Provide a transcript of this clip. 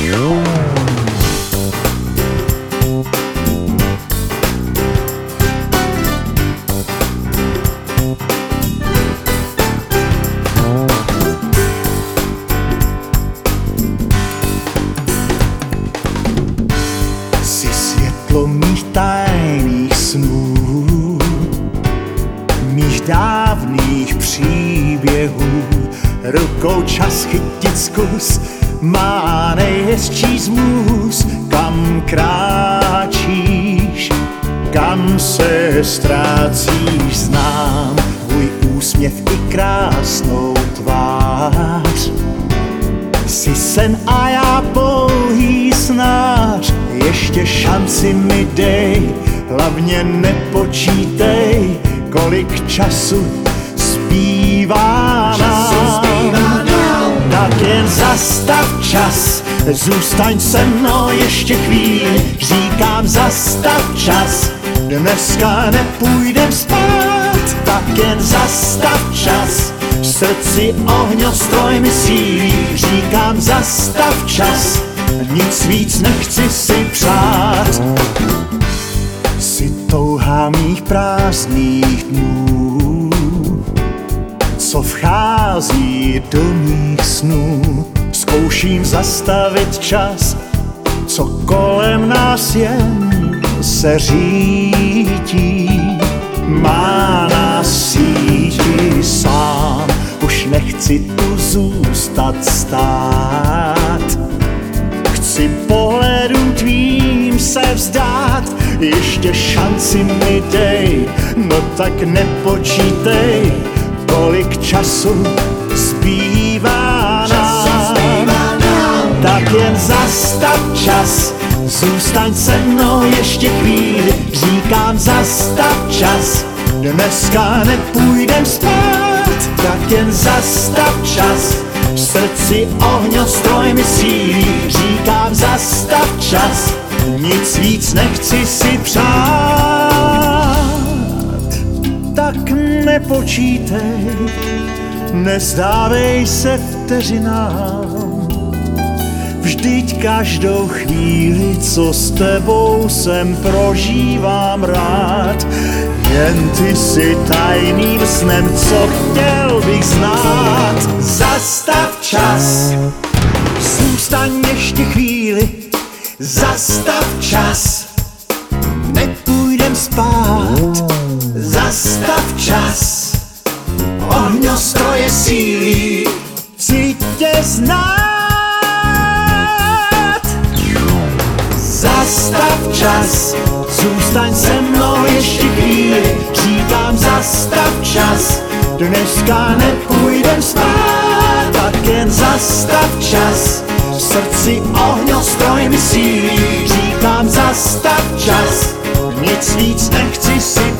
Jsi světlo mých tajných snů, mých dávných příběhů. Rukou čas chytit zkus, má nejhezčí zmus. Kam kráčíš, kam se ztrácíš, znám tvůj úsměv i krásnou tvář. Jsi sen a já pouhý snář, ještě šanci mi dej, hlavně nepočítej, kolik času zbývá nám. Tak jen zastav čas, zůstaň se mnou ještě chvíli, říkám zastav čas, dneska nepůjdem spát. Tak jen zastav čas, v srdci ohňostroj mi sílí, říkám zastav čas, nic víc nechci si přát. Jsi touha mých prázdných dnů, co vchází do mých snů. Zkouším zastavit čas, co kolem nás jen se řítí. Má nás síti sám, už nechci tu zůstat stát. Chci pohledům tvým se vzdát, ještě šanci mi dej, no tak nepočítej, kolik času zbývá nám. Tak jen zastav čas, zůstaň se mnou ještě chvíli, říkám zastav čas, dneska nepůjdem spát. Tak jen zastav čas, v srdci ohňostroj mi sílí, říkám zastav čas, nic víc nechci si přát. Tak nepočítej, nezdávej se vteřinám, vždyť každou chvíli, co s tebou jsem, prožívám rád. Jen ty jsi tajným snem, co chtěl bych znát. Zastav čas, zůstaň ještě chvíli, zastav čas, nepůjdem spát. Zastav čas, ohňostroje sílí, chci tě znát. Zastav čas, zůstaň se mnou ještě chvíli, říkám zastav čas, dneska nepůjdem spát. Tak jen zastav čas, v srdci ohňostroj mi sílí, říkám zastav čas, nic víc nechci si